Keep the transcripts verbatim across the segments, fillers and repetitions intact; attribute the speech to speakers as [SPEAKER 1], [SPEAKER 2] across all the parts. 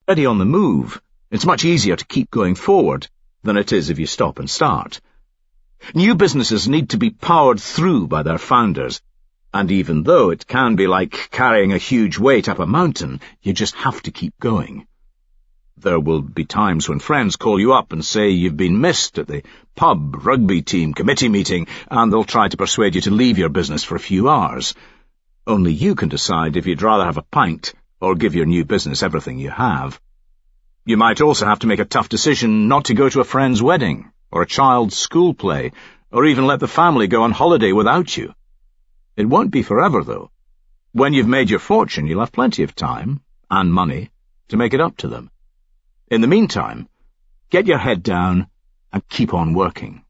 [SPEAKER 1] already on the move, it's much easier to keep going forward than it is if you stop and start. New businesses need to be powered through by their founders, and even though it can be like carrying a huge weight up a mountain, you just have to keep going. There will be times when friends call you up and say you've been missed at the pub, rugby team, committee meeting, and they'll try to persuade you to leave your business for a few hours. Only you can decide if you'd rather have a pint or give your new business everything you have. You might also have to make a tough decision not to go to a friend's wedding, or a child's school play, or even let the family go on holiday without you. It won't be forever, though. When you've made your fortune, you'll have plenty of time, and money, to make it up to them. In the meantime, get your head down and keep on working.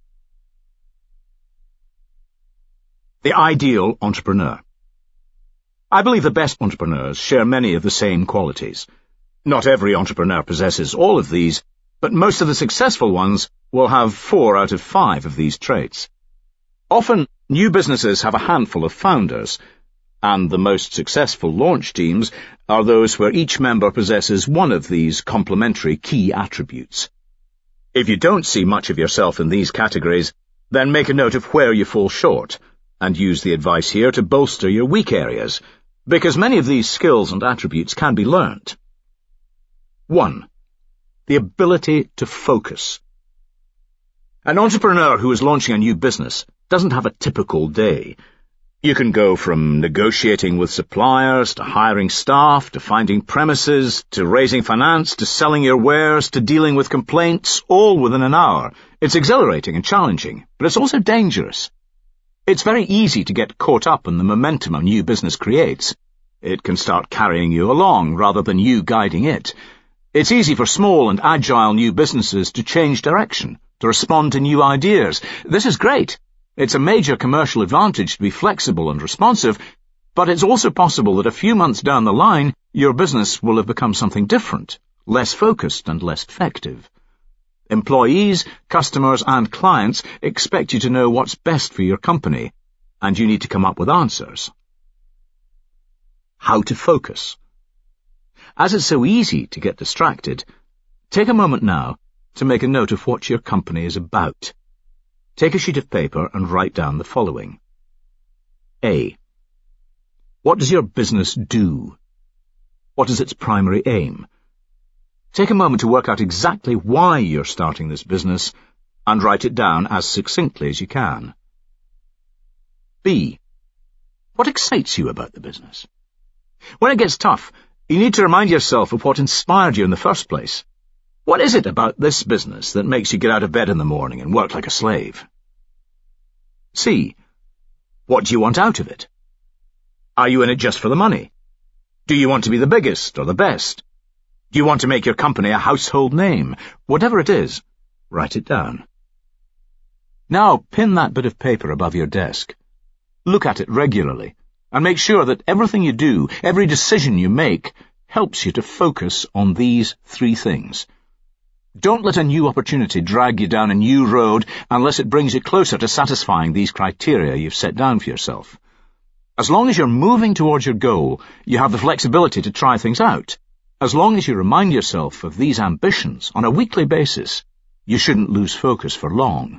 [SPEAKER 1] The ideal entrepreneur. I believe the best entrepreneurs share many of the same qualities. Not every entrepreneur possesses all of these, but most of the successful ones will have four out of five of these traits. Often, new businesses have a handful of founders, and the most successful launch teams are those where each member possesses one of these complementary key attributes. If you don't see much of yourself in these categories, then make a note of where you fall short, and use the advice here to bolster your weak areas, because many of these skills and attributes can be learnt. One. The ability to focus. An entrepreneur who is launching a new business doesn't have a typical day. You can go from negotiating with suppliers, to hiring staff, to finding premises, to raising finance, to selling your wares, to dealing with complaints, all within an hour. It's exhilarating and challenging, but it's also dangerous. It's very easy to get caught up in the momentum a new business creates. It can start carrying you along rather than you guiding it. It's easy for small and agile new businesses to change direction, to respond to new ideas. This is great. It's a major commercial advantage to be flexible and responsive, but it's also possible that a few months down the line, your business will have become something different, less focused and less effective. Employees, customers, and clients expect you to know what's best for your company, and you need to come up with answers. How to focus. As it's so easy to get distracted, take a moment now to make a note of what your company is about. Take a sheet of paper and write down the following. A. What does your business do? What is its primary aim? Take a moment to work out exactly why you're starting this business and write it down as succinctly as you can. B. What excites you about the business? When it gets tough, you need to remind yourself of what inspired you in the first place. What is it about this business that makes you get out of bed in the morning and work like a slave? C. What do you want out of it? Are you in it just for the money? Do you want to be the biggest or the best? Do you want to make your company a household name? Whatever it is, write it down. Now pin that bit of paper above your desk. Look at it regularly and make sure that everything you do, every decision you make, helps you to focus on these three things. Don't let a new opportunity drag you down a new road unless it brings you closer to satisfying these criteria you've set down for yourself. As long as you're moving towards your goal, you have the flexibility to try things out. As long as you remind yourself of these ambitions on a weekly basis, you shouldn't lose focus for long.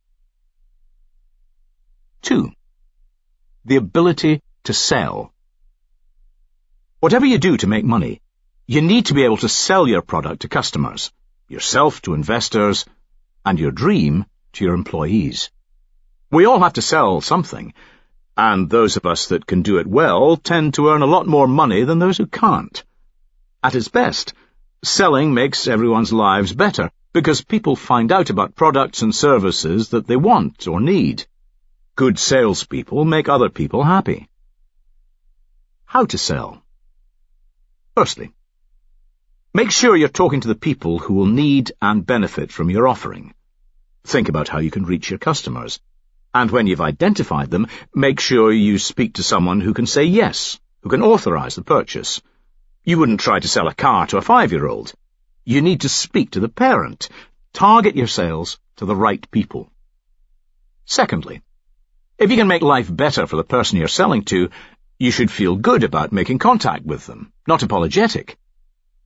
[SPEAKER 1] Two. The ability to sell. Whatever you do to make money, you need to be able to sell your product to customers, yourself to investors, and your dream to your employees. We all have to sell something, and those of us that can do it well tend to earn a lot more money than those who can't. At its best, selling makes everyone's lives better because people find out about products and services that they want or need. Good salespeople make other people happy. How to sell? Firstly, make sure you're talking to the people who will need and benefit from your offering. Think about how you can reach your customers. And when you've identified them, make sure you speak to someone who can say yes, who can authorize the purchase. You wouldn't try to sell a car to a five-year-old. You need to speak to the parent. Target your sales to the right people. Secondly, if you can make life better for the person you're selling to, you should feel good about making contact with them, not apologetic.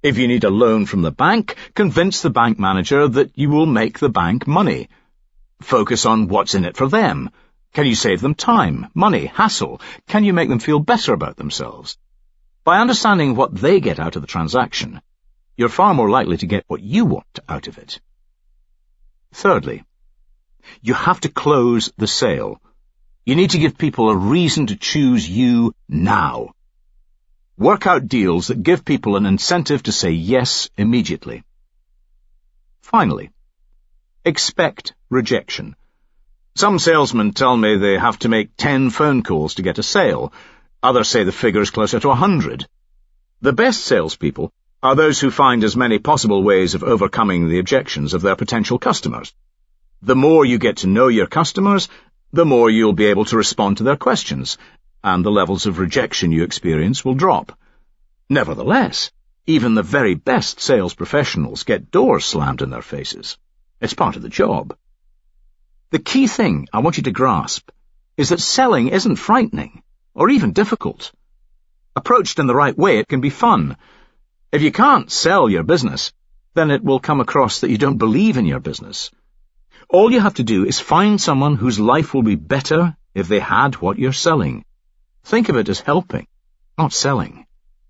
[SPEAKER 1] If you need a loan from the bank, convince the bank manager that you will make the bank money. Focus on what's in it for them. Can you save them time, money, hassle? Can you make them feel better about themselves? By understanding what they get out of the transaction, you're far more likely to get what you want out of it. Thirdly, you have to close the sale. You need to give people a reason to choose you now. Work out deals that give people an incentive to say yes immediately. Finally, expect rejection. Some salesmen tell me they have to make ten phone calls to get a sale. Others say the figure is closer to a hundred. The best salespeople are those who find as many possible ways of overcoming the objections of their potential customers. The more you get to know your customers, the more you'll be able to respond to their questions, and the levels of rejection you experience will drop. Nevertheless, even the very best sales professionals get doors slammed in their faces. It's part of the job. The key thing I want you to grasp is that selling isn't frightening, or even difficult. Approached in the right way, it can be fun. If you can't sell your business, then it will come across that you don't believe in your business. All you have to do is find someone whose life will be better if they had what you're selling. Think of it as helping, not selling.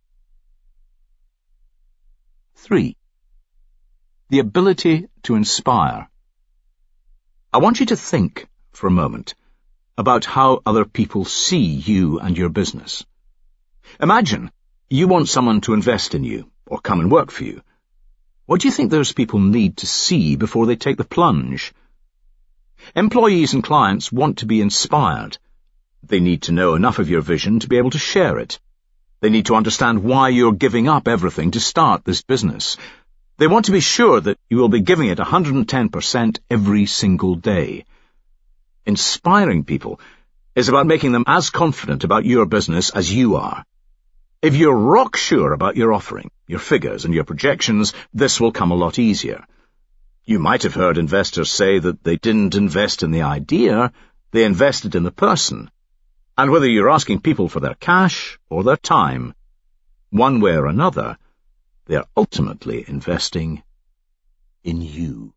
[SPEAKER 1] Three. The ability to inspire. I want you to think for a moment about how other people see you and your business. Imagine you want someone to invest in you or come and work for you. What do you think those people need to see before they take the plunge? Employees and clients want to be inspired. They need to know enough of your vision to be able to share it. They need to understand why you're giving up everything to start this business. They want to be sure that you will be giving it one hundred ten percent every single day. Inspiring people is about making them as confident about your business as you are. If you're rock sure about your offering, your figures and your projections, this will come a lot easier. You might have heard investors say that they didn't invest in the idea, they invested in the person. And whether you're asking people for their cash or their time, one way or another, they're ultimately investing in you.